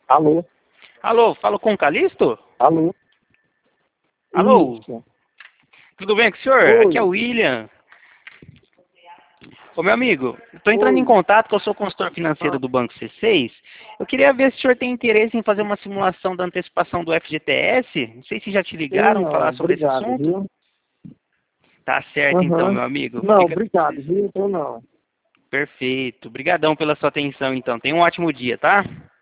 Alô? Alô, falo com o Calixto? Alô? Alô? Isso. Tudo bem com o senhor? Oi. Aqui é o William. Ô, meu amigo, estou entrando em Oi. contato que eu sou consultor financeiro Ah, do Banco C6. Eu queria ver se o senhor tem interesse em fazer uma simulação da antecipação do FGTS. Não sei se já te sim, ligaram não. falar sobre esse Obrigado, assunto. viu? Tá certo então, Aham. meu amigo. Não, Fica obrigado, viu? Então não. perfeito. Obrigadão pela sua atenção, então. Tenha um ótimo dia, tá?